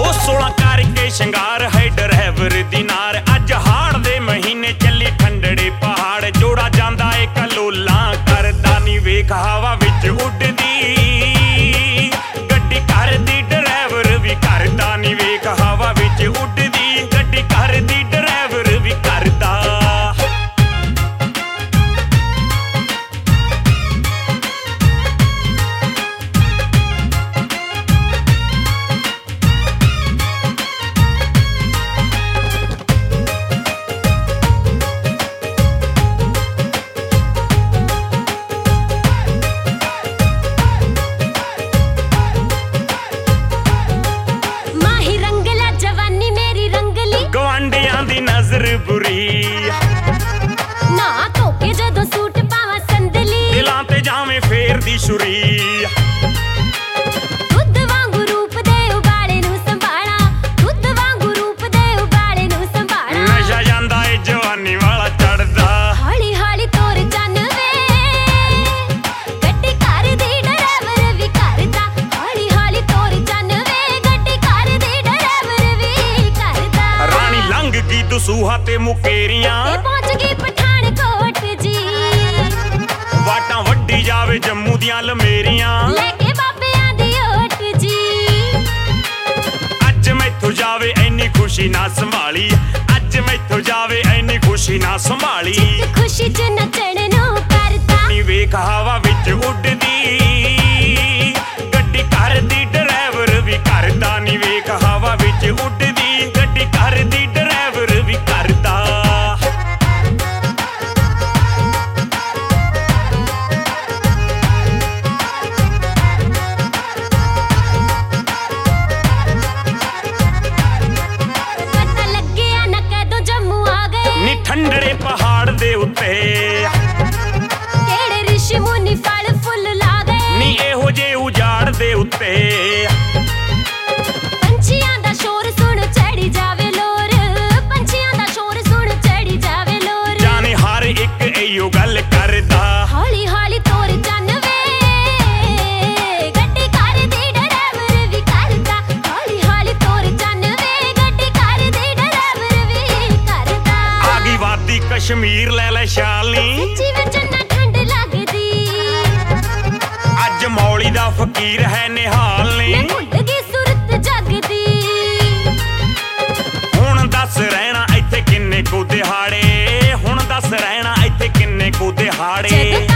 16 करके शंगार है ड्राइवर दी नार। अज हाड़ दे महीने चली ठंडड़े पहाड़। जोड़ा जांदा ए कलोला करदा नी वेख हवा विच उड़दी। गड्डी करदी ड्राइवर भी करदा नी वेख हवा विच उड़दी। गड्डी करदी ड्राइवर भी करदा। नजर बुरी ना धोके जदों सूट पावां संदली। दिलां ते जावें फेर दी छुरी। दुੱਧ वांगू रूप दे उबाले नूं संभाला। दुੱਧ वांगू रूप दे उबाले नूं संभाला। नशा जांदा ए जवानी वाला चढ़दा। हौली हौली तोर चन वे गड्डी करदी ड्राइवर भी करदा। हौली हौली तोर चन वे गड्डी करदी ड्राइवर भी करदा। रानी लंघ गई दसूहा ते मुकेरियां। पहुंच गई पठानकोट जी। वाटां वड्डी जावे जम्मू दियां लमेरियां। लेके बाबियां दी ओट जी। अज मैथों जावे ऐनी खुशी ना संभाली। अज मैथों जावे ऐनी खुशी ना संभाली। खुशी च नचण नूं करदा नी वेख हवा विच उड़दी। गड्डी करदी ड्राइवर भी करदा नी वेख हवा विच उड़दी। गड्डी करदी ड्राइवर भी करदा। पता लग्गिया ना कदों जम्मू आ गए। नी ठंडड़े पहाड़ दे उत्ते केड़े ऋषि मुनि फल फुੱਲ ला गए। नी एहो जे उजाड़ दे उत्ते पंछियां दा शोर सुण चढ़ी जावे लोर। पंछियां दा शोर सुण चढ़ी जावे लोर। जाने हर एक एयो गल करदा। हौली हौली तोर चन वे गड्डी करदी ड्राइवर भी करदा। हौली हौली तोर चन वे गड्डी करदी ड्राइवर भी करदा। आ गई वादी कश्मीर ले ले शाली। सच्ची विच ना ठंड लगदी। अज मौली दा फकीर है निहाल नी। मैं भुੱਲ गई सुरत जगदी। हुण दस रहना इत्थे किन्ने को दिहाड़े। हुण दस रहना इत्थे किन्ने को दिहाड़े।